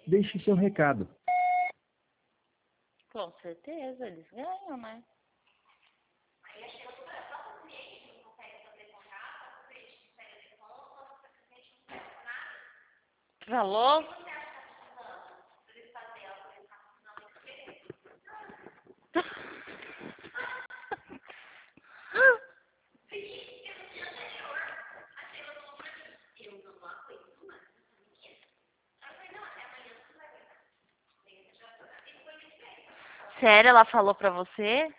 deixe seu recado. Com certeza, eles ganham, né? Falou? Sério, ela falou pra você?